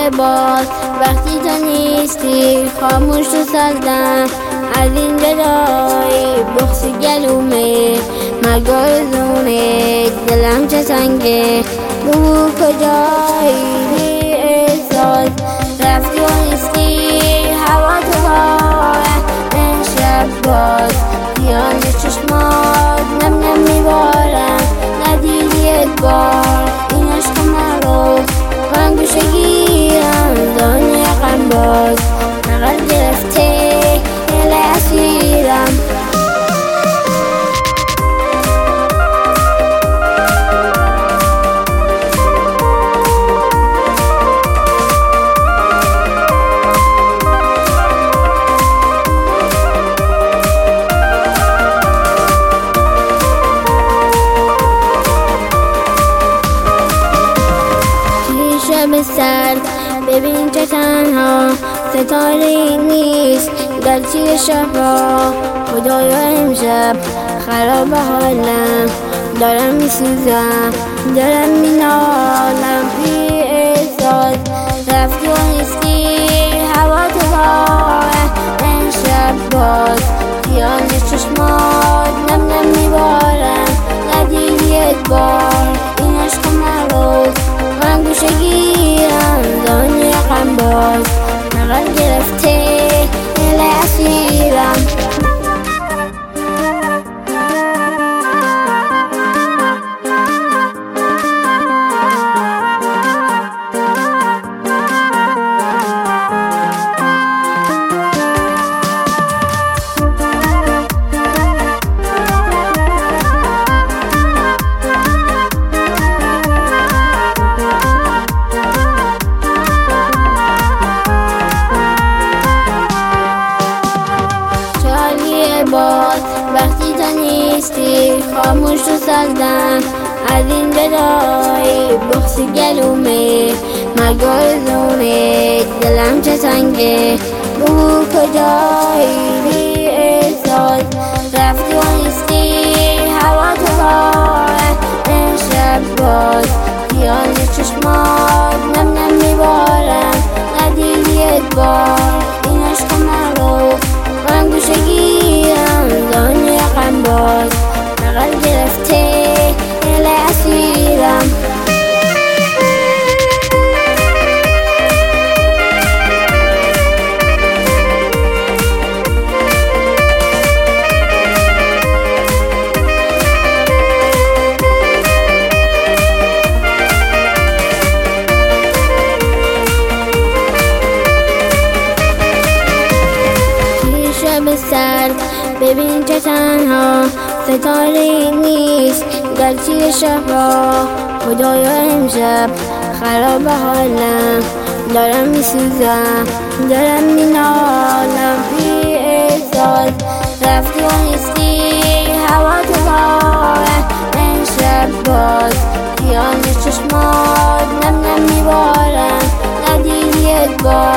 باز وقتی تو نیستی خاموش تو سازم از این جدایی بغض گلومه مرگ آرزونه دلم چه سنگه بگو کجایی بی احساس رفتی و نیستی هوا تو باره این شب باز دیان چشمات نم نم میبارم ندیدی ادبار این عشق مرو من گوشه گیرم دنیا غم باز نقل گرفته دل اسیرم شب سرد ببین که تنها ستاره نیست در تیر شبها خدایا امشب خراب حالم دارم میسوزم دارم مینالم بی احساس رفتی و نیستی هوا تو باره این شب باز دیان چشمات نم نم میبارم ندیدی ادبار این عشق مرو من گوشه گیرم دنیا غم باز نقل گرفته دل اسیرم باز وقتی تو نیستی خاموش تو سازم از این جدایی بغض گلومه مرگ آرزونه دلم چه سنگه بگو کجایی بی احساس رفتی و نیستی هوا تو باره این شب باز دیان چشمات نم نم میبارم ندیدی ادبار این عشق مرو من گوشه گیرم دنیا غم باز نقل گرفته دل اسیرم سرد ببین که تنها ستاره نیست در تیر شبها خدایا امشب خراب حالم دارم میسوزم دارم مینالم بی احساس رفتی و نیستی هوا تو باره این شب باز دیان چشمات نم نم میبارم ندیدی ادبار